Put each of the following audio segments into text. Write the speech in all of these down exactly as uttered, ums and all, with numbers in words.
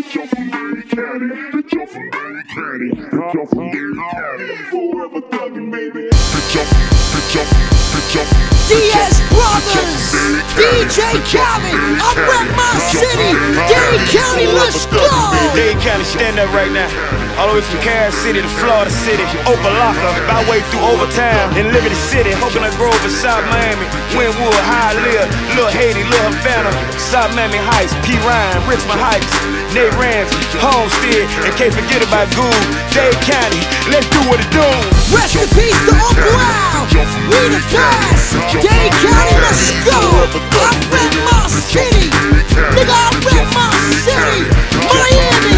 Bitch, I'm from Dade County. Bitch, I'm from Dade County. Bitch, I'm from Dade County. Forever thuggin', baby. Bitch, I'm from, bitch, I'm from, bitch, I'm from D S Brothers, D J Khaled, I rep my city, Dade County, let's go! Dade County, stand up right now. All the way from Carroll City to Florida City, Opelika, by way through Overtown, in Liberty City, Coconut Grove in South Miami, Wynwood, Hialeah, Little Haiti, Little Havana, South Miami Heights, P. Ryan, Richmond Heights, Nate Ramsey, Homestead, and can't forget about Gould, Dade County, let's do what it do. Rest in peace to Uncle Al, we the past, Dade County, let's go. I rep my city, nigga, I rep my city, Miami,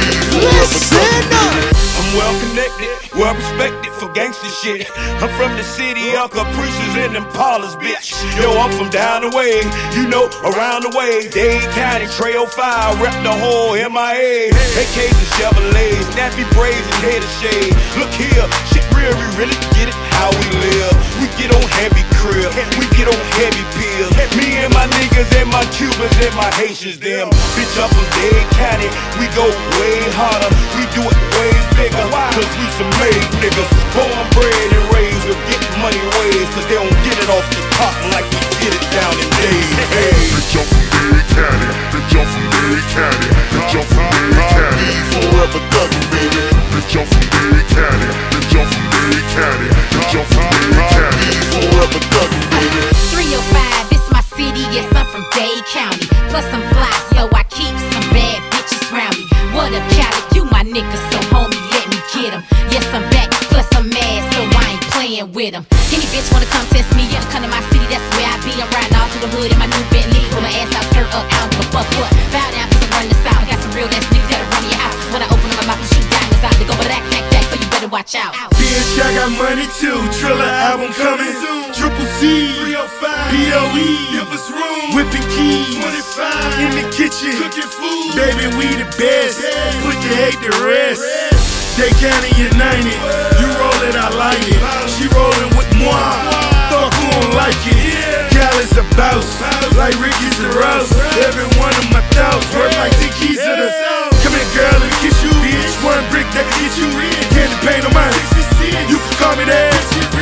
listen up. I'm well connected, well respected for gangster shit. I'm from the city of Caprices and Impalas, bitch. Yo, I'm from down the way, you know, around the way. Dade County, Trail five, rep the whole M I A. A Ks and Chevrolets, nappy braids and hater shade. Look here, shit real, we really get it how we live. We get on heavy crib, we get on heavy pills. Me and my niggas and my Cubans and my Haitians, them. Bitch, I'm from Dade County, we go way harder, we do it way bigger. Cause we some made niggas, born, bred, and raised with getting money ways. Cause they don't get it off the top like we get it down in Dade. Hey. Bitch, I'm from Dade County. Bitch, I'm from Dade County. Bitch, I'm from Dade County. Forever thuggin', baby. Bitch, I'm from Dade County. Bitch, I'm from Dade County. Bitch, I'm from Dade County. Forever thuggin', baby. three oh five, this my city, yes, I'm from Dade County. Plus I'm fly, so I keep some bad bitches round me. What up, Cali? You my nigga, so homie, let me get 'em. Yes, I'm back, plus I'm mad, so I ain't playing with 'em. Any bitch wanna come test me, yeah, come to my city, that's where I be. I'm riding all through the hood in my new Bentley, with my ass out, skirt up, I don't give a fuck what. Bow down, cause I'm running the south. Got some real ass niggas that'll run your house. When I open up my mouth and shoot diamonds out, they go but act, act, act, so you better watch out. Bitch, I got money too, Triller album coming soon. Triple C, three oh five, P O E, give us room. Whipping keys, twenty-five, in the kitchen, cooking food. Baby, we the best, put the hate to rest. Dade County united, you roll it, I like it. She rollin' with moi, fuck who don't like it. Cal is a boss, like Ricky's a roast. Every one of my thoughts worth like ten keys to the. Come here, girl, let me kiss you, bitch. One brick that can get you in. Candy paint on mine. You can call me that.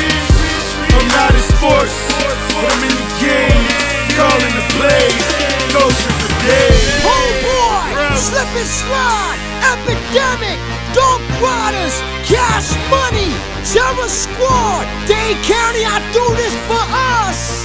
I'm not in sports, but I'm in the game. Calling the plays, coaching for days. Oh boy, slip and slide, epidemic, dog riders, cash money, terror squad, Dade County, I do this for us.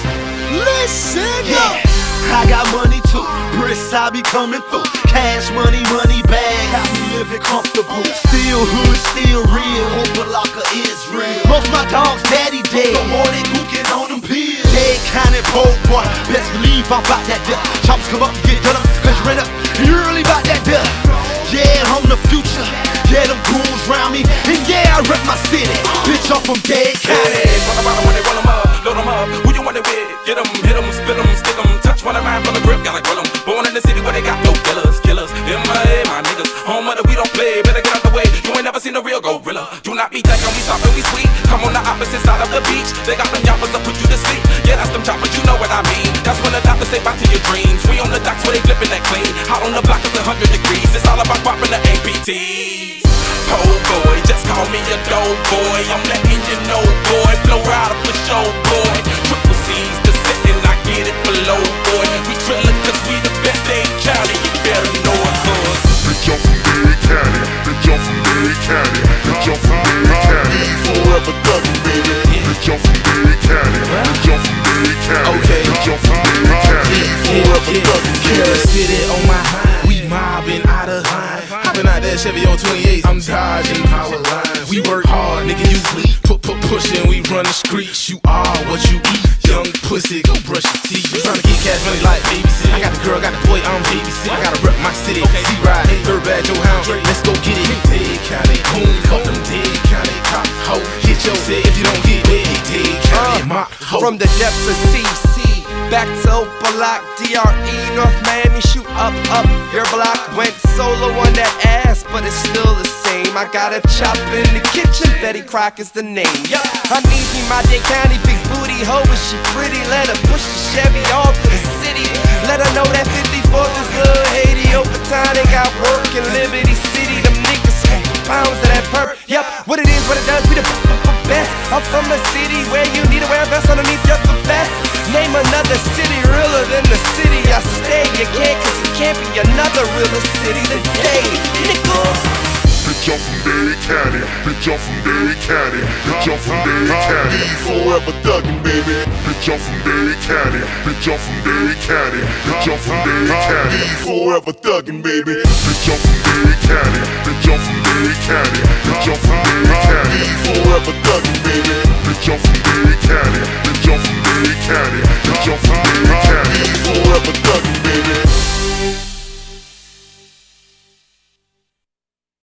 Listen up. I got money too, bricks I be coming through. Cash money, money bag, got me living comfortable. Still hood, still real, Opelika is real. Most my dogs daddy dead, so more they cooking on them pills. Dade County pole boy, best believe I'm bout that duck. Chops come up and get done up, cause you ran up, you really bout that duck. Yeah, I'm the future, yeah, them goons round me. And yeah, I rep my city, bitch, I'm from Dade County. Talk about 'em when they roll 'em up, load 'em up. Who you want it with? Get 'em, hit 'em, spit 'em, stick 'em. Touch one of mine from the grip, gotta grill 'em. Born in the city where they got no killers, killers. M I A, my niggas, home of the we don't play. Better get out the way, you ain't never seen a real gorilla. Do not be thinking we soft and we sweet. Come on the opposite side of the beach. They got them yappers to put you to sleep. Yeah, that's them choppers, you know what I mean. That's when the doctors say back to your dreams. We on the docks where they flipping that clean. Hot on the block, it's a hundred degrees. It's all about popping the A P Ts. Oh boy, just call me a dope boy. I'm letting you know, boy. Blow right up the show, boy. Triple C's the setting, I get it below, boy. We trillin' cause we the best Dade County. You better know it, cause Bitch, I'm from Dade County. Bitch, I'm from Dade County. Bitch, I'm from Dade County. Forever thuggin', baby. Bitch, I'm from Dade County. Bitch, I'm from Dade County. Okay. Bitch, I'm from Dade County. Forever thuggin', Carroll baby. City on my hind, we mobbing out of line. Hopping out that Chevy on twenty-eight, I'm dodging power lines. We work hard, nigga, you sleep. Put, put, pushing, we run the streets. You are what you eat. Young pussy, go brush your teeth. Tryna get cash money like babysit. I got the girl, got the boy, I'm babysit. I gotta rep my city. C-Ride, third bad Joe Hound. Let's go get it. Dade County, home, fuck them Dade County cop hoe. Hit your say if you don't get it. Dade County, my hoe. From the depths of C C, back to Opelika, D R E, North Miami, shoot up, up, your block. Went solo on that ass, but it's still the same. I got a chop in the kitchen, Betty Crock is the name. Yup, I need me my Dade County big booty hoe, is she pretty? Let her push the Chevy off to the city. Let her know that fifty-fourth is little Haiti. Overtime, they got work in Liberty City. Them niggas smoking pounds of that perp. Yup, what it is, what it does, we the best. I'm from a city where you need to wear a vest underneath your vest. Name another city realer than the city I stay. You can't, cause it can't be another realer city today, nigga. Bitch, I'm from Dade County. Bitch, I'm from Dade County. Bitch, I'm from Dade County. Forever thuggin', baby. Bitch, I'm from Dade County. Bitch, I'm from Dade County. Bitch, I'm from Dade County. Forever thuggin', baby. Bitch, I'm from Dade County. Bitch, I'm from Dade County. Bitch, I'm from Dade County. Forever thuggin', baby. Bitch, I'm from